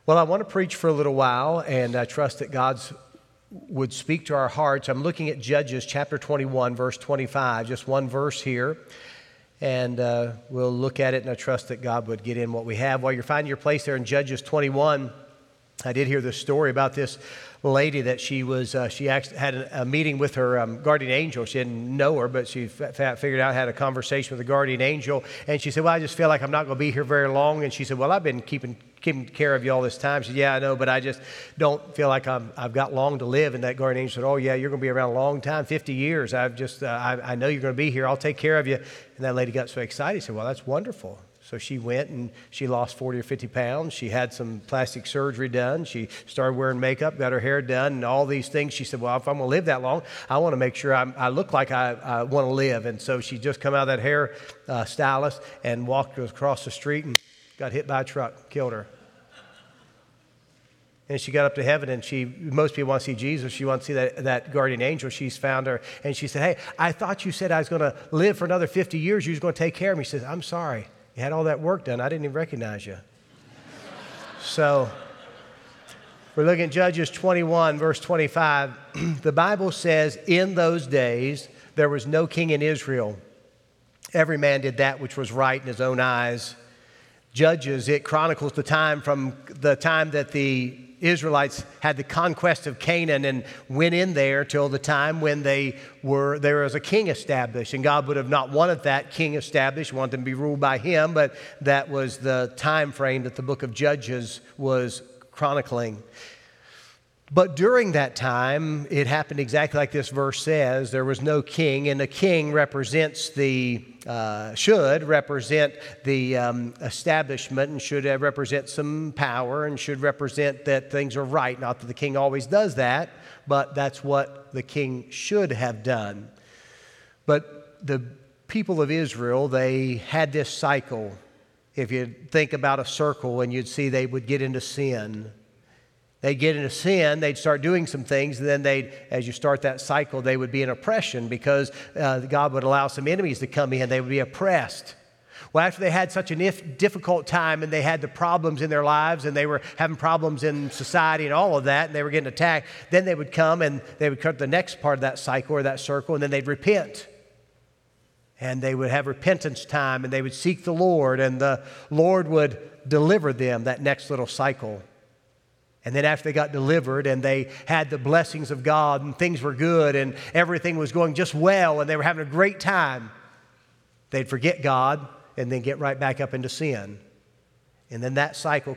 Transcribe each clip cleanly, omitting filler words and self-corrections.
Well, I want to preach for a little while, and I trust that God would speak to our hearts. I'm looking at Judges chapter 21, verse 25, just one verse here, and we'll look at it, and I trust that God would get in what we have. While you're finding your place there in Judges 21, I did hear this story about this lady that she actually had a meeting with her guardian angel. She didn't know her, but she figured out, had a conversation with the guardian angel, and she said, well, I just feel like I'm not going to be here very long. And she said, well, I've been keeping care of you all this time. She said, yeah, I know, but I just don't feel like I've got long to live. And that guardian angel said, oh, yeah, you're going to be around a long time, 50 years. I know you're going to be here. I'll take care of you. And that lady got so excited. She said, well, that's wonderful. So she went and she lost 40 or 50 pounds. She had some plastic surgery done. She started wearing makeup, got her hair done, and all these things. She said, well, if I'm going to live that long, I want to make sure I look like I want to live. And so she just come out of that hair stylist and walked across the street and got hit by a truck, killed her. And she got up to heaven, and most people want to see Jesus. She wants to see that guardian angel. She's found her, and she said, hey, I thought you said I was going to live for another 50 years. You was going to take care of me. She says, I'm sorry. You had all that work done. I didn't even recognize you. So we're looking at Judges 21, verse 25. The Bible says, in those days, there was no king in Israel. Every man did that which was right in his own eyes. Judges, it chronicles the time from the time that the Israelites had the conquest of Canaan and went in there till the time when there was a king established. And God would have not wanted that king established, wanted them to be ruled by him, but that was the time frame that the book of Judges was chronicling. But during that time, it happened exactly like this verse says. There was no king, and a king represents should represent the establishment, and should represent some power, and should represent that things are right. Not that the king always does that, but that's what the king should have done. But the people of Israel, they had this cycle. If you think about a circle, and you'd see they would get into sin. They'd get into sin, they'd start doing some things, and then as you start that cycle, they would be in oppression because God would allow some enemies to come in. They would be oppressed. Well, after they had such a difficult time and they had the problems in their lives and they were having problems in society and all of that, and they were getting attacked, then they would come and they would cut the next part of that cycle or that circle, and then they'd repent. And they would have repentance time, and they would seek the Lord, and the Lord would deliver them that next little cycle. And then after they got delivered and they had the blessings of God and things were good and everything was going just well and they were having a great time, they'd forget God and then get right back up into sin. And then that cycle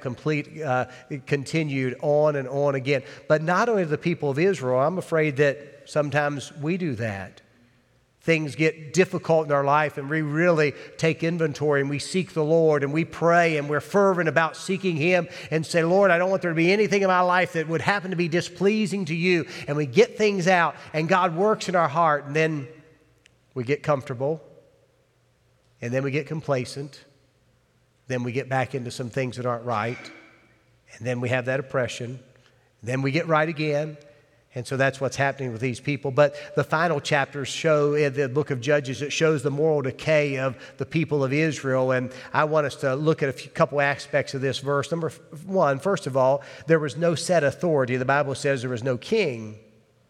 continued on and on again. But not only the people of Israel, I'm afraid that sometimes we do that. Things get difficult in our life and we really take inventory and we seek the Lord and we pray and we're fervent about seeking Him and say, Lord, I don't want there to be anything in my life that would happen to be displeasing to you. And we get things out and God works in our heart, and then we get comfortable and then we get complacent. Then we get back into some things that aren't right, and then we have that oppression. Then we get right again. And so that's what's happening with these people. But the final chapters show in the book of Judges, it shows the moral decay of the people of Israel. And I want us to look at a couple aspects of this verse. Number one, first of all, there was no set authority. The Bible says there was no king.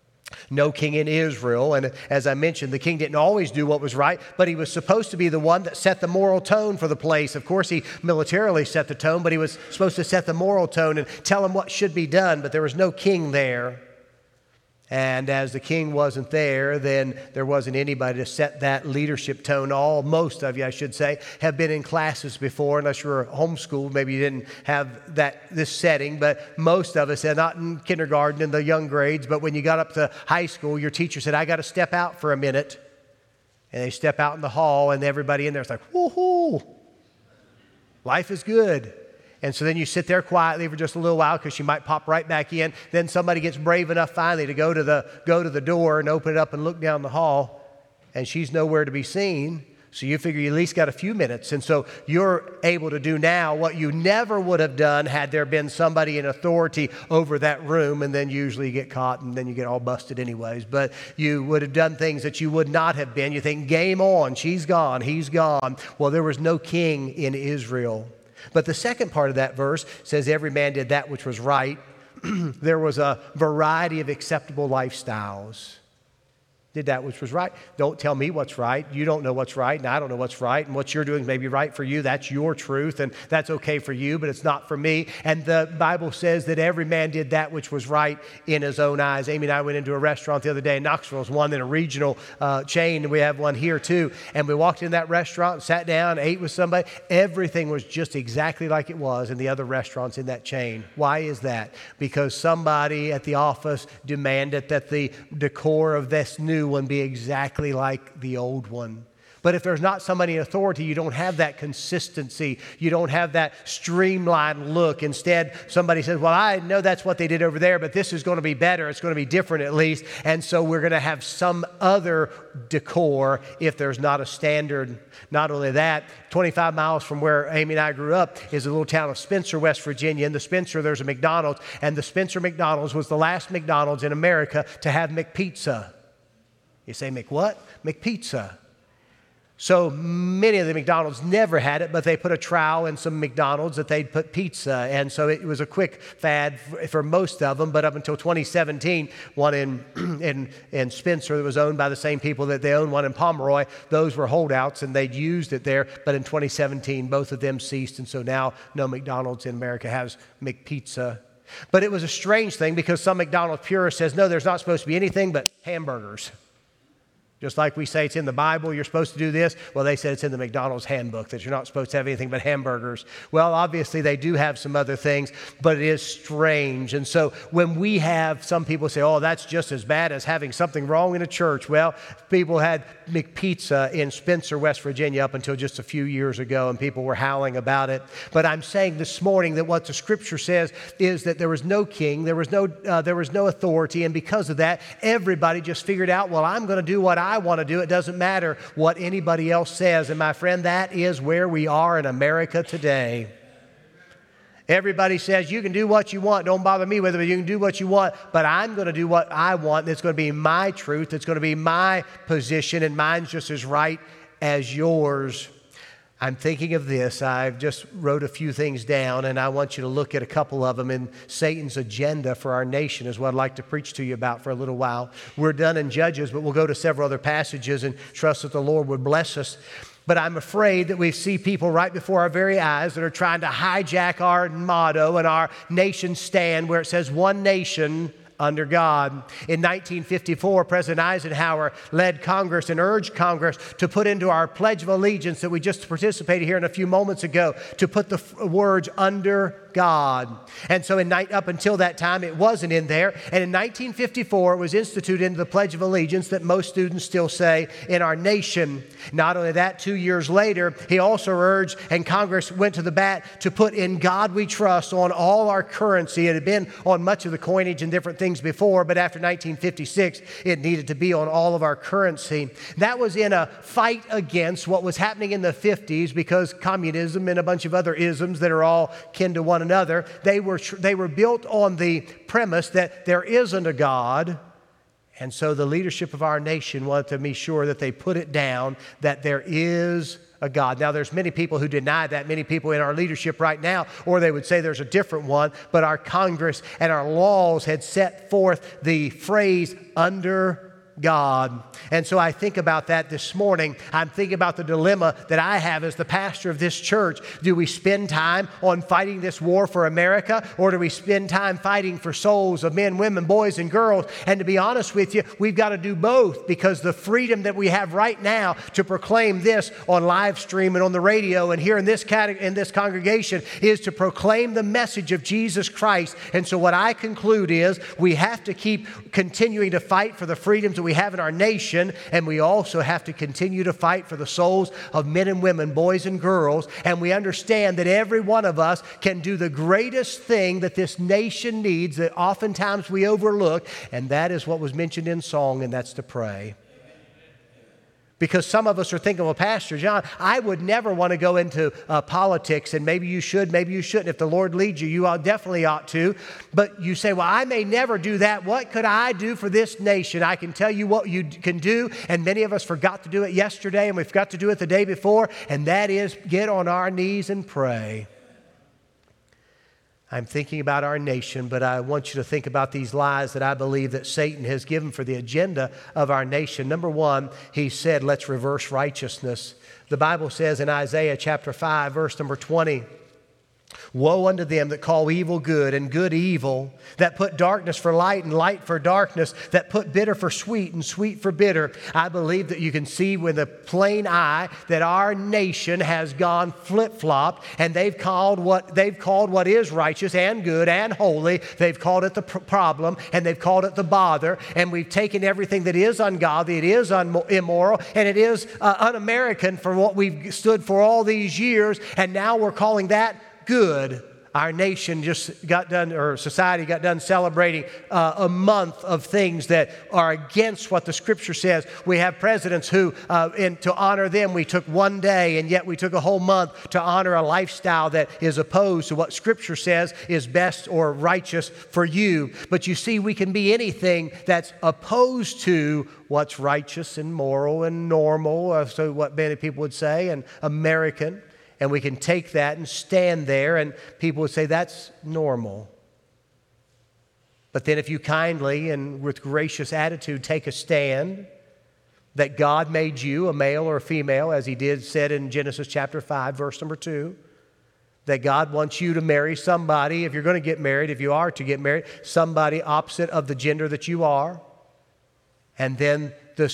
No king in Israel. And as I mentioned, the king didn't always do what was right, but he was supposed to be the one that set the moral tone for the place. Of course, he militarily set the tone, but he was supposed to set the moral tone and tell them what should be done. But there was no king there. And as the king wasn't there, then there wasn't anybody to set that leadership tone. Most of you, I should say, have been in classes before, unless you were homeschooled. Maybe you didn't have this setting, but most of us, and not in kindergarten in the young grades, but when you got up to high school, your teacher said, I got to step out for a minute. And they step out in the hall, and everybody in there is like, woohoo, life is good. And so then you sit there quietly for just a little while because you might pop right back in. Then somebody gets brave enough finally to go to the door and open it up and look down the hall, and she's nowhere to be seen. So you figure you at least got a few minutes. And so you're able to do now what you never would have done had there been somebody in authority over that room, and then usually you get caught and then you get all busted anyways. But you would have done things that you would not have been. You think, game on, she's gone, he's gone. Well, there was no king in Israel. But the second part of that verse says every man did that which was right. There was a variety of acceptable lifestyles. Did that which was right. Don't tell me what's right. You don't know what's right, and I don't know what's right. And what you're doing may be right for you. That's your truth, and that's okay for you, but it's not for me. And the Bible says that every man did that which was right in his own eyes. Amy and I went into a restaurant the other day in Knoxville. It's one in a regional chain, and we have one here too. And we walked in that restaurant, and sat down, ate with somebody. Everything was just exactly like it was in the other restaurants in that chain. Why is that? Because somebody at the office demanded that the decor of this new one be exactly like the old one. But if there's not somebody in authority, you don't have that consistency. You don't have that streamlined look. Instead, somebody says, well, I know that's what they did over there, but this is going to be better. It's going to be different at least. And so we're going to have some other decor if there's not a standard. Not only that, 25 miles from where Amy and I grew up is a little town of Spencer, West Virginia. In the Spencer, there's a McDonald's, and the Spencer McDonald's was the last McDonald's in America to have McPizza. You say, what? McPizza. So many of the McDonald's never had it, but they put a trial in some McDonald's that they'd put pizza. And so it was a quick fad for most of them. But up until 2017, one in Spencer that was owned by the same people that they owned one in Pomeroy, those were holdouts and they'd used it there. But in 2017, both of them ceased. And so now no McDonald's in America has McPizza. But it was a strange thing because some McDonald's purist says, no, there's not supposed to be anything but hamburgers. Just like we say it's in the Bible, you're supposed to do this. Well, they said it's in the McDonald's handbook that you're not supposed to have anything but hamburgers. Well, obviously they do have some other things, but it is strange. And so when we have some people say, oh, that's just as bad as having something wrong in a church. Well, people had McPizza in Spencer, West Virginia up until just a few years ago, and people were howling about it. But I'm saying this morning that what the Scripture says is that there was no king, there was no authority, and because of that, everybody just figured out, well, I'm going to do what I want to do. It doesn't matter what anybody else says. And my friend, that is where we are in America today. Everybody says, you can do what you want. Don't bother me with it, but you can do what you want. But I'm going to do what I want. And it's going to be my truth. It's going to be my position. And mine's just as right as yours. I'm thinking of this. I've just wrote a few things down, and I want you to look at a couple of them. And Satan's agenda for our nation is what I'd like to preach to you about for a little while. We're done in Judges, but we'll go to several other passages and trust that the Lord would bless us. But I'm afraid that we see people right before our very eyes that are trying to hijack our motto and our nation stand where it says one nation under God. In 1954, President Eisenhower led Congress and urged Congress to put into our Pledge of Allegiance that we just participated here in a few moments ago, to put the words under God. And so up until that time, it wasn't in there. And in 1954, it was instituted into the Pledge of Allegiance that most students still say in our nation. Not only that, 2 years later, he also urged, and Congress went to the bat, to put in God we trust on all our currency. It had been on much of the coinage and different things before, but after 1956, it needed to be on all of our currency. That was in a fight against what was happening in the 50s, because communism and a bunch of other isms that are all kin to one another, they were built on the premise that there isn't a God. And so the leadership of our nation wanted to be sure that they put it down, that there is a God. Now, there's many people who deny that, many people in our leadership right now, or they would say there's a different one, but our Congress and our laws had set forth the phrase under God. And so I think about that this morning. I'm thinking about the dilemma that I have as the pastor of this church. Do we spend time on fighting this war for America, or do we spend time fighting for souls of men, women, boys, and girls? And to be honest with you, we've got to do both, because the freedom that we have right now to proclaim this on live stream and on the radio and here in this congregation is to proclaim the message of Jesus Christ. And so what I conclude is we have to keep continuing to fight for the freedoms that we have in our nation, and we also have to continue to fight for the souls of men and women, boys and girls. And we understand that every one of us can do the greatest thing that this nation needs, that oftentimes we overlook, and that is what was mentioned in song, and that's to pray. Because some of us are thinking, well, Pastor John, I would never want to go into politics, and maybe you should, maybe you shouldn't. If the Lord leads you, you definitely ought to. But you say, well, I may never do that. What could I do for this nation? I can tell you what you can do, and many of us forgot to do it yesterday, and we forgot to do it the day before, and that is get on our knees and pray. I'm thinking about our nation, but I want you to think about these lies that I believe that Satan has given for the agenda of our nation. Number one, he said, let's reverse righteousness. The Bible says in Isaiah chapter 5, verse number 20, woe unto them that call evil good and good evil, that put darkness for light and light for darkness, that put bitter for sweet and sweet for bitter. I believe that you can see with a plain eye that our nation has gone flip-flopped, and they've called what is righteous and good and holy. They've called it the problem, and they've called it the bother, and we've taken everything that is ungodly, it is immoral, and it is un-American for what we've stood for all these years, and now we're calling that good. Our nation just got done, or society got done celebrating a month of things that are against what the Scripture says. We have presidents who, to honor them, we took one day, and yet we took a whole month to honor a lifestyle that is opposed to what Scripture says is best or righteous for you. But you see, we can be anything that's opposed to what's righteous and moral and normal, so what many people would say, and American. And we can take that and stand there, and people would say, that's normal. But then if you kindly and with gracious attitude take a stand that God made you a male or a female, as He said in Genesis chapter 5, verse number 2, that God wants you to marry somebody, if you're going to get married, if you are to get married, somebody opposite of the gender that you are. And then the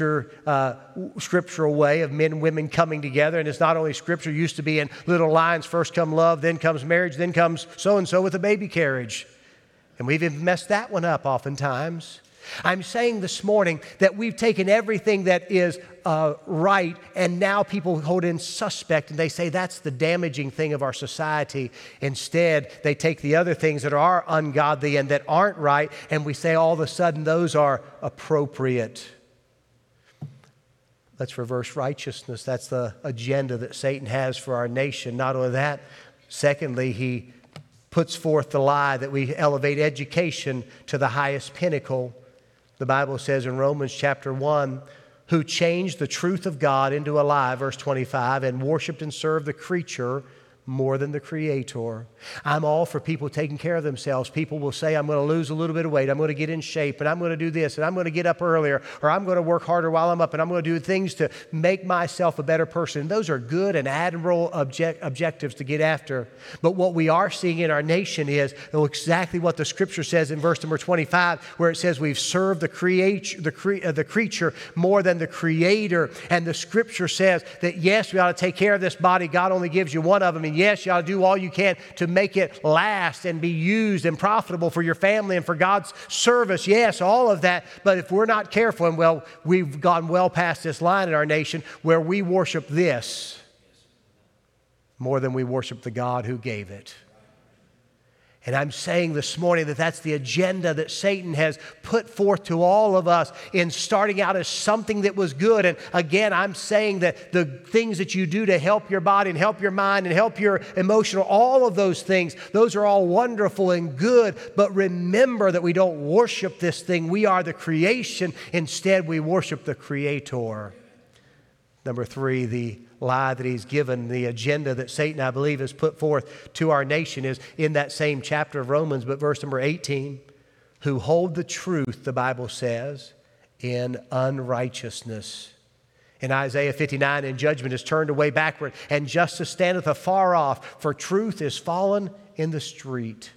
scriptural way of men and women coming together. And it's not only Scripture, it used to be in little lines, first come love, then comes marriage, then comes so-and-so with a baby carriage. And we've even messed that one up oftentimes. I'm saying this morning that we've taken everything that is right, and now people hold in suspect, and they say that's the damaging thing of our society. Instead, they take the other things that are ungodly and that aren't right, and we say all of a sudden those are appropriate. Let's reverse righteousness. That's the agenda that Satan has for our nation. Not only that, secondly, he puts forth the lie that we elevate education to the highest pinnacle. The Bible says in Romans chapter 1, who changed the truth of God into a lie, verse 25, and worshiped and served the creature more than the Creator. I'm all for people taking care of themselves. People will say, I'm going to lose a little bit of weight, I'm going to get in shape, and I'm going to do this, and I'm going to get up earlier, or I'm going to work harder while I'm up, and I'm going to do things to make myself a better person. And those are good and admirable objectives to get after. But what we are seeing in our nation is exactly what the Scripture says in verse number 25, where it says we've served the creature more than the Creator. And the Scripture says that yes, we ought to take care of this body. God only gives you one of them. And yes, you ought to do all you can to make it last and be used and profitable for your family and for God's service. Yes, all of that. But if we're not careful, and well, we've gone well past this line in our nation where we worship this more than we worship the God who gave it. And I'm saying this morning that that's the agenda that Satan has put forth to all of us in starting out as something that was good. And again, I'm saying that the things that you do to help your body and help your mind and help your emotional, all of those things, those are all wonderful and good. But remember that we don't worship this thing. We are the creation. Instead, we worship the Creator. Number 3, the lie that he's given, the agenda that Satan, I believe, has put forth to our nation is in that same chapter of Romans, but verse number 18, who hold the truth, the Bible says, in unrighteousness. In Isaiah 59, and judgment is turned away backward, and justice standeth afar off, for truth is fallen in the street.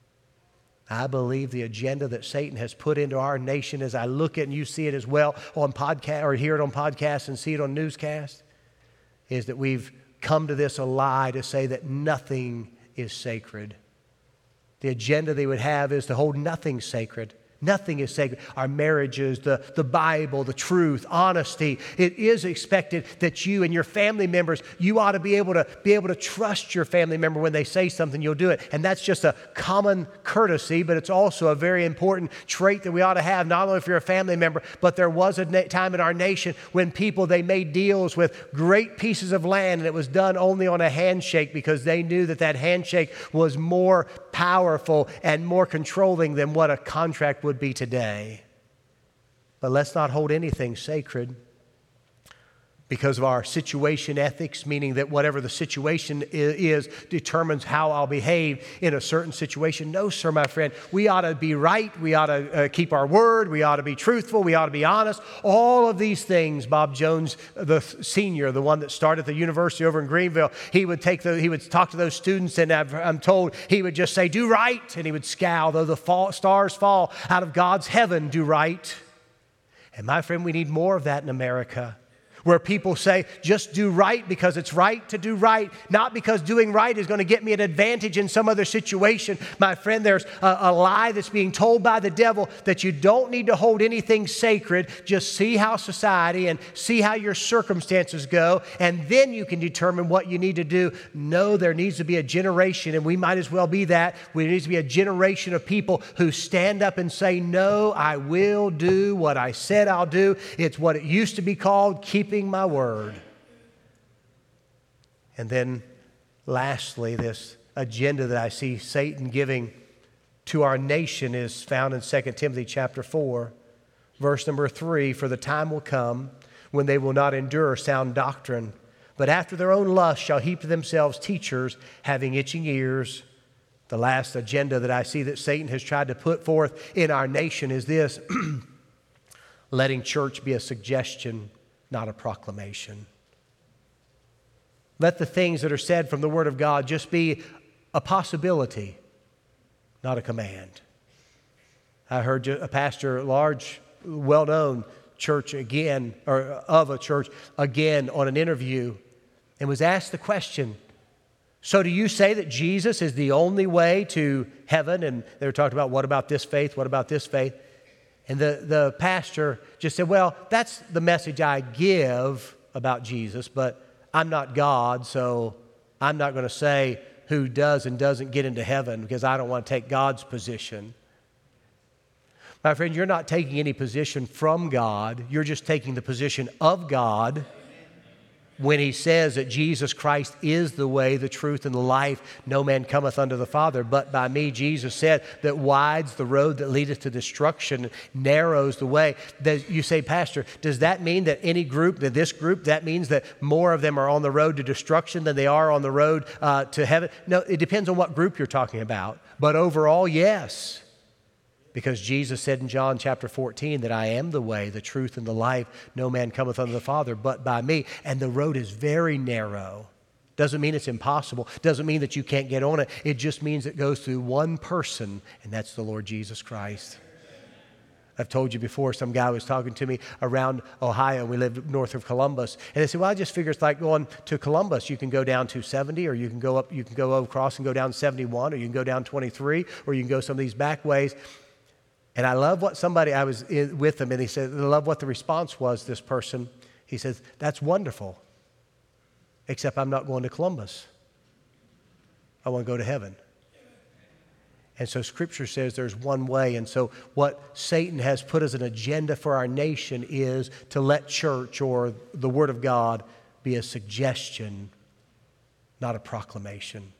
I believe the agenda that Satan has put into our nation, as I look at, and you see it as well on podcast, or hear it on podcasts and see it on newscasts, is that we've come to this a lie to say that nothing is sacred. The agenda they would have is to hold nothing sacred. Nothing is sacred. Our marriages, the Bible, the truth, honesty. It is expected that you and your family members, you ought to be able to trust your family member when they say something, you'll do it. And that's just a common courtesy, but it's also a very important trait that we ought to have, not only for your family member, but there was a time in our nation when people, they made deals with great pieces of land, and it was done only on a handshake because they knew that that handshake was more powerful and more controlling than what a contract would be today. But let's not hold anything sacred. because of our situation ethics, meaning that whatever the situation is determines how I'll behave in a certain situation. No, sir, my friend. We ought to be right. We ought to keep our word. We ought to be truthful. We ought to be honest. All of these things, Bob Jones, the senior, the one that started the university over in Greenville, he would talk to those students, and I'm told he would just say, do right, and he would scowl, though the stars fall out of God's heaven, do right. And my friend, we need more of that in America, where people say, just do right because it's right to do right, not because doing right is going to get me an advantage in some other situation. My friend, there's a lie that's being told by the devil that you don't need to hold anything sacred. Just see how society and see how your circumstances go, and then you can determine what you need to do. No, there needs to be a generation, and we might as well be that. There needs to be a generation of people who stand up and say, no, I will do what I said I'll do. It's what it used to be called, keeping my word. And then lastly, this agenda that I see Satan giving to our nation is found in 2 Timothy chapter 4, verse number 3. For the time will come when they will not endure sound doctrine, but after their own lust shall heap to themselves teachers having itching ears. The last agenda that I see that Satan has tried to put forth in our nation is this: letting church be a suggestion, not a proclamation. Let the things that are said from the Word of God just be a possibility, not a command. I heard a pastor, a large, well-known church again, or of a church again, on an interview, and was asked the question, so do you say that Jesus is the only way to heaven? And they were talking about, what about this faith? What about this faith? And the pastor just said, well, that's the message I give about Jesus, but I'm not God, so I'm not going to say who does and doesn't get into heaven because I don't want to take God's position. My friend, you're not taking any position from God. You're just taking the position of God when He says that Jesus Christ is the way, the truth, and the life. No man cometh unto the Father but by me. Jesus said that wide's the road that leadeth to destruction, narrow's the way. You say, Pastor, does that mean that any group, that this group, that means that more of them are on the road to destruction than they are on the road to heaven? No, it depends on what group you're talking about. But overall, yes. Because Jesus said in John chapter 14 that I am the way, the truth, and the life. No man cometh unto the Father but by me. And the road is very narrow. Doesn't mean it's impossible. Doesn't mean that you can't get on it. It just means it goes through one person, and that's the Lord Jesus Christ. I've told you before, some guy was talking to me around Ohio. We lived north of Columbus. And they said, well, I just figure it's like going to Columbus. You can go down to 70, or you can go up, you can go across and go down 71, or you can go down 23, or you can go some of these back ways. And I love what I was with him, and he said, I love what the response was, this person. He says, that's wonderful, except I'm not going to Columbus. I want to go to heaven. And so Scripture says there's one way. And so what Satan has put as an agenda for our nation is to let church or the Word of God be a suggestion, not a proclamation.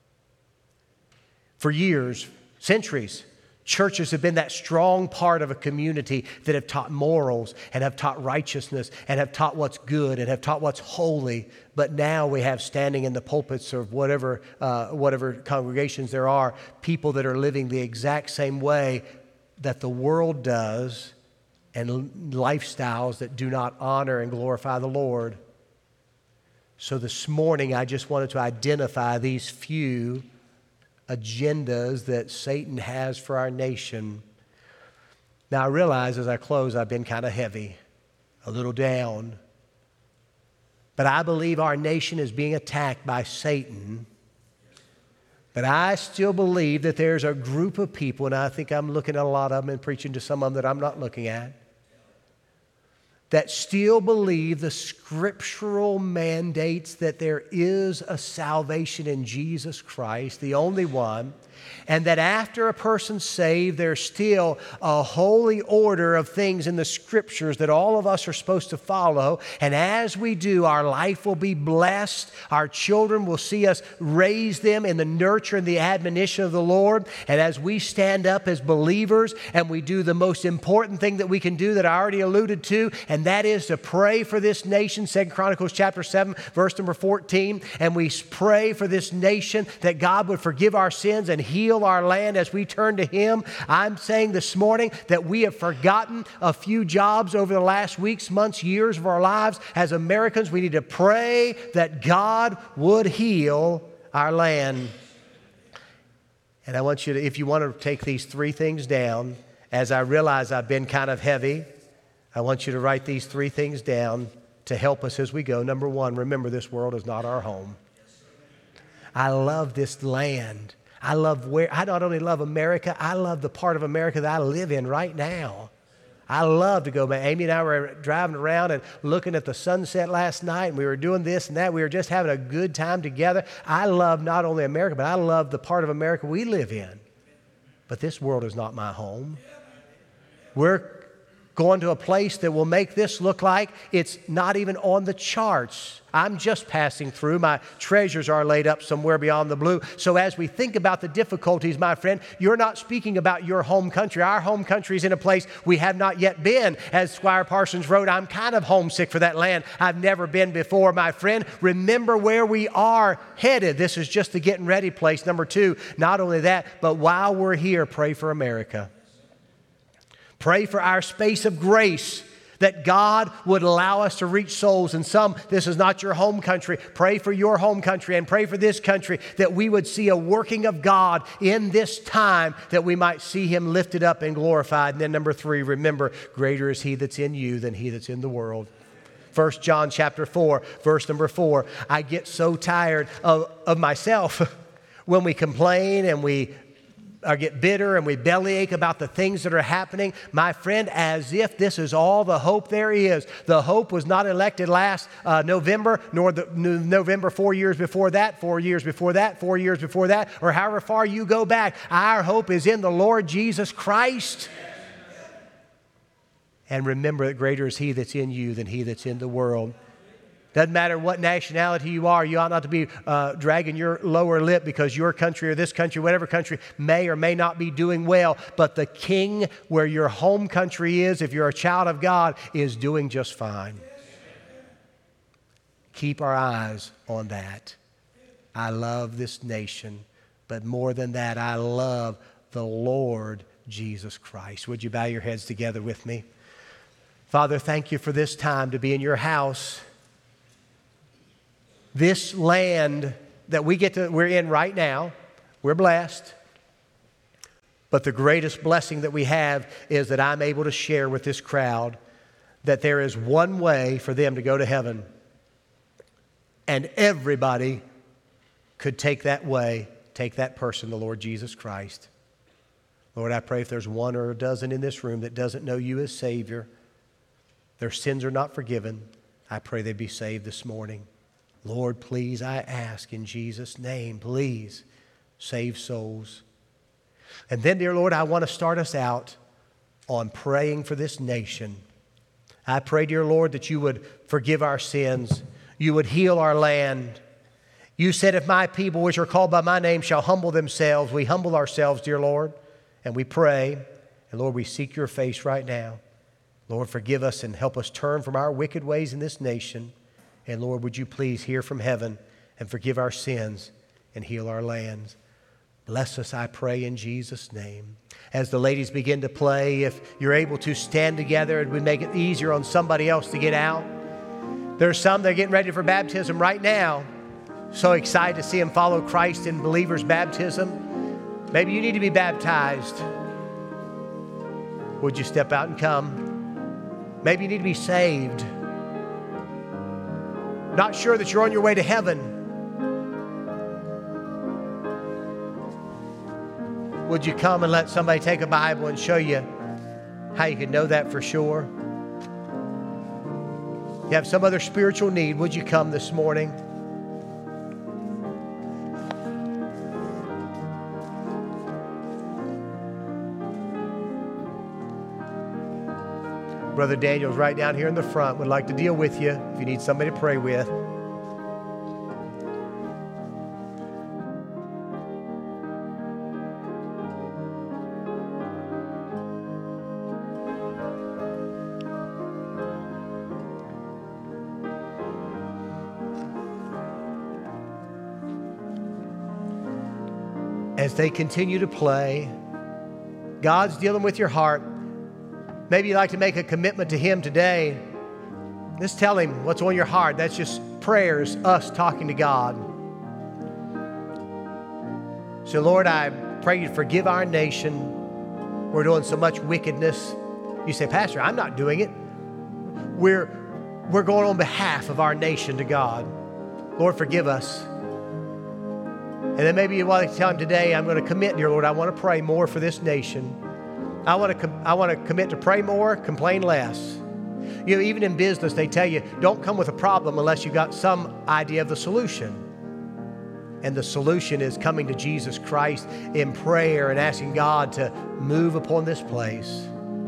For years, centuries, churches have been that strong part of a community that have taught morals and have taught righteousness and have taught what's good and have taught what's holy. But now we have standing in the pulpits of whatever congregations there are, people that are living the exact same way that the world does, and lifestyles that do not honor and glorify the Lord. So this morning I just wanted to identify these few agendas that Satan has for our nation. Now I realize as I close I've been kind of heavy, a little down. But I believe our nation is being attacked by Satan. But I still believe that there's a group of people, and I think I'm looking at a lot of them and preaching to some of them that I'm not looking at, that still believe the scriptural mandates that there is a salvation in Jesus Christ, the only one, And that after a person's saved, there's still a holy order of things in the Scriptures that all of us are supposed to follow. And as we do, our life will be blessed. Our children will see us raise them in the nurture and the admonition of the Lord. And as we stand up as believers and we do the most important thing that we can do that I already alluded to, and that is to pray for this nation, 2 Chronicles chapter 7, verse number 14. And we pray for this nation that God would forgive our sins and heal our land as we turn to Him. I'm saying this morning that we have forgotten a few jobs over the last weeks, months, years of our lives. As Americans, we need to pray that God would heal our land. And I want you to, if you want to take these three things down, as I realize I've been kind of heavy, I want you to write these three things down to help us as we go. Number one, remember this world is not our home. I love this land. I not only love America, I love the part of America that I live in right now. I love to go back. Amy and I were driving around and looking at the sunset last night, and we were doing this and that. We were just having a good time together. I love not only America, but I love the part of America we live in. But this world is not my home. We're going to a place that will make this look like it's not even on the charts. I'm just passing through. My treasures are laid up somewhere beyond the blue. So as we think about the difficulties, my friend, you're not speaking about your home country. Our home country is in a place we have not yet been. As Squire Parsons wrote, I'm kind of homesick for that land I've never been before. My friend, remember where we are headed. This is just the getting ready place. Number two, not only that, but while we're here, pray for America. Pray for our space of grace, that God would allow us to reach souls. And some, this is not your home country. Pray for your home country and pray for this country, that we would see a working of God in this time, that we might see Him lifted up and glorified. And then number three, remember, greater is He that's in you than he that's in the world. 1 John chapter 4, verse number 4. I get so tired of myself when we complain and we get bitter and we bellyache about the things that are happening, my friend, as if this is all the hope there is. The hope was not elected last November, nor the November 4 years before that, 4 years before that, 4 years before that, or however far you go back. Our hope is in the Lord Jesus Christ. And remember that greater is He that's in you than he that's in the world. Doesn't matter what nationality you are, you ought not to be dragging your lower lip because your country or this country, whatever country, may or may not be doing well. But the King, where your home country is, if you're a child of God, is doing just fine. Keep our eyes on that. I love this nation, but more than that, I love the Lord Jesus Christ. Would you bow your heads together with me? Father, thank you for this time to be in your house. This land that we're in right now, we're blessed. But the greatest blessing that we have is that I'm able to share with this crowd that there is one way for them to go to heaven. And everybody could take that way, take that person, the Lord Jesus Christ. Lord, I pray if there's one or a dozen in this room that doesn't know you as Savior, their sins are not forgiven, I pray they be saved this morning. Lord, please, I ask in Jesus' name, please save souls. And then, dear Lord, I want to start us out on praying for this nation. I pray, dear Lord, that you would forgive our sins. You would heal our land. You said, if my people, which are called by my name, shall humble themselves. We humble ourselves, dear Lord, and we pray. And Lord, we seek your face right now. Lord, forgive us and help us turn from our wicked ways in this nation. And Lord, would you please hear from heaven and forgive our sins and heal our lands. Bless us, I pray, in Jesus' name. As the ladies begin to play, if you're able to stand together, and we make it easier on somebody else to get out. There's some that are getting ready for baptism right now. So excited to see them follow Christ in believers' baptism. Maybe you need to be baptized. Would you step out and come? Maybe you need to be saved. Not sure that you're on your way to heaven. Would you come and let somebody take a Bible and show you how you can know that for sure? You have some other spiritual need, would you come this morning? Brother Daniel's right down here in the front. Would like to deal with you if you need somebody to pray with. As they continue to play, God's dealing with your heart. Maybe you'd like to make a commitment to Him today. Just tell Him what's on your heart. That's just prayers, us talking to God. So, Lord, I pray you forgive our nation. We're doing so much wickedness. You say, Pastor, I'm not doing it. We're going on behalf of our nation to God. Lord, forgive us. And then maybe you want to tell Him today, I'm going to commit, dear Lord, I want to pray more for this nation. I want to commit to pray more, complain less. You know, even in business, they tell you, don't come with a problem unless you've got some idea of the solution. And the solution is coming to Jesus Christ in prayer and asking God to move upon this place.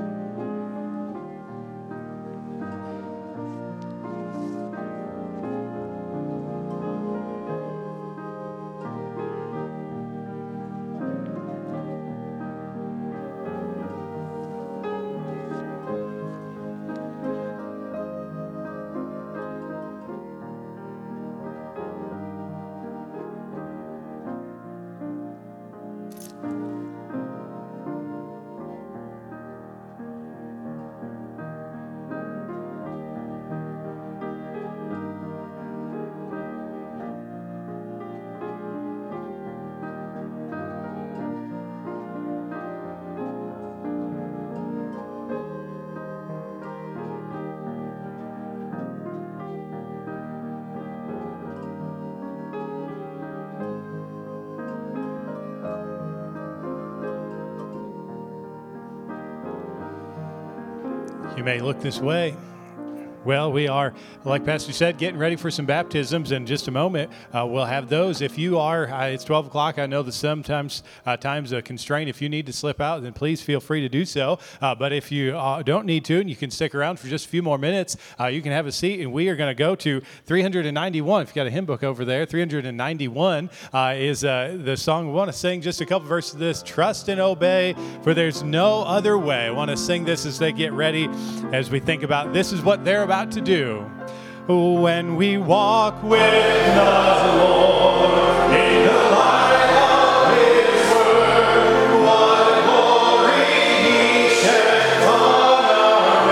You may look this way. Well, we are, like Pastor said, getting ready for some baptisms in just a moment. We'll have those. If you are, it's 12 o'clock. I know that sometimes time's a constraint. If you need to slip out, then please feel free to do so. But if you don't need to, and you can stick around for just a few more minutes, you can have a seat, and we are going to go to 391. If you got a hymn book over there, 391 is the song we want to sing. Just a couple verses of this. Trust and obey, for there's no other way. I want to sing this as they get ready, as we think about this is what they're about to do. When we walk with the Lord in the light of His word, what glory He sheds on our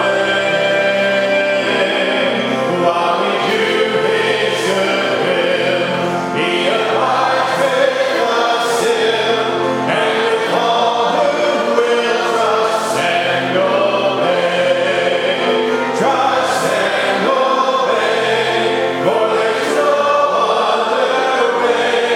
way. While we do His good will, He abides with us still, and with all who will trust and obey. Trust and obey, for there's no other way.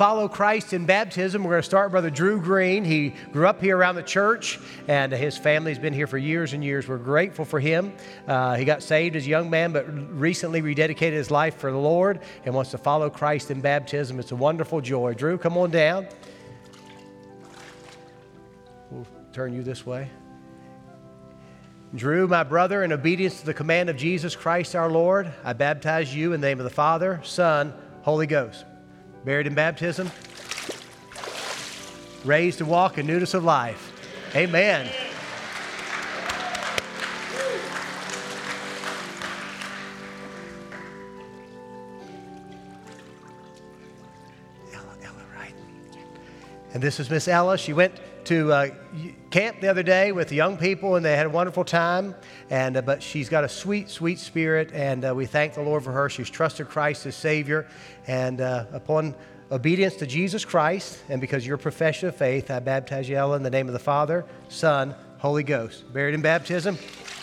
follow Christ in baptism, we're going to start with Brother Drew Green. He grew up here around the church, and his family's been here for years and years. We're grateful for him. He got saved as a young man, but recently rededicated his life for the Lord and wants to follow Christ in baptism. It's a wonderful joy. Drew, come on down. We'll turn you this way. Drew, my brother, in obedience to the command of Jesus Christ our Lord, I baptize you in the name of the Father, Son, Holy Ghost. Buried in baptism, raised to walk in newness of life. Amen. Ella, right? And this is Miss Ella. She went to camp the other day with the young people, and they had a wonderful time. And but she's got a sweet, sweet spirit, and we thank the Lord for her. She's trusted Christ as Savior, and upon obedience to Jesus Christ, and because of your profession of faith, I baptize you, Ella, in the name of the Father, Son, Holy Ghost. Buried in baptism,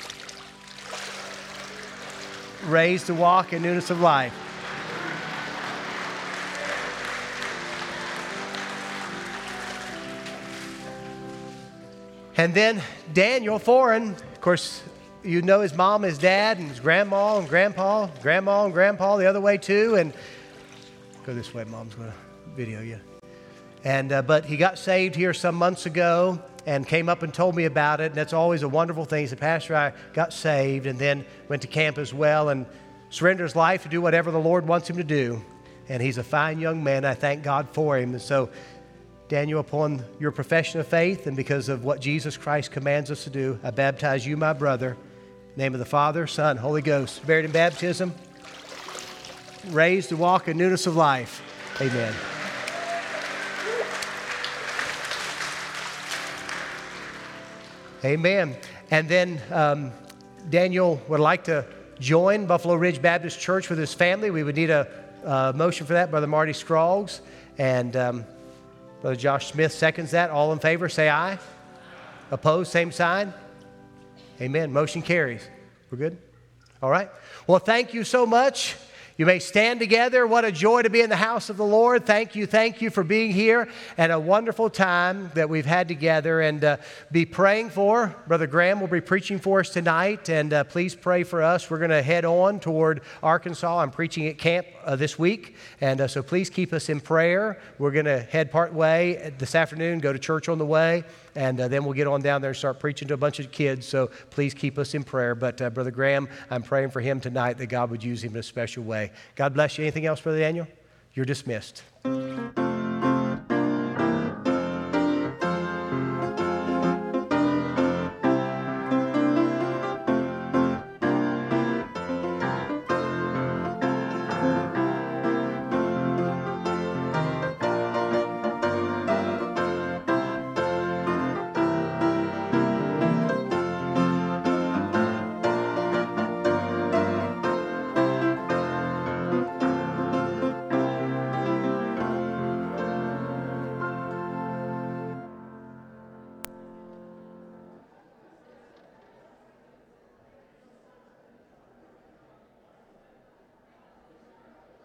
raised to walk in newness of life. And then Daniel Foreign, of course, you know his mom, his dad, and his grandma and grandpa, the other way too. And go this way, Mom's going to video you. And but he got saved here some months ago and came up and told me about it. And that's always a wonderful thing. He said, Pastor, I got saved and then went to camp as well and surrendered his life to do whatever the Lord wants him to do. And he's a fine young man. I thank God for him. And so, Daniel, upon your profession of faith and because of what Jesus Christ commands us to do, I baptize you, my brother, in the name of the Father, Son, Holy Ghost. Buried in baptism, raised to walk in newness of life. Amen. Amen. And then Daniel would like to join Buffalo Ridge Baptist Church with his family. We would need a motion for that. Brother Marty Scroggs and Brother Josh Smith seconds that. All in favor, say aye. Opposed, same sign. Amen. Motion carries. We're good? All right. Well, thank you so much. You may stand together. What a joy to be in the house of the Lord. Thank you for being here and a wonderful time that we've had together. And be praying for. Brother Graham will be preaching for us tonight. And please pray for us. We're going to head on toward Arkansas. I'm preaching at camp this week. And so please keep us in prayer. We're going to head part way this afternoon, go to church on the way. And then we'll get on down there and start preaching to a bunch of kids. So please keep us in prayer. But Brother Graham, I'm praying for him tonight that God would use him in a special way. God bless you. Anything else, Brother Daniel? You're dismissed.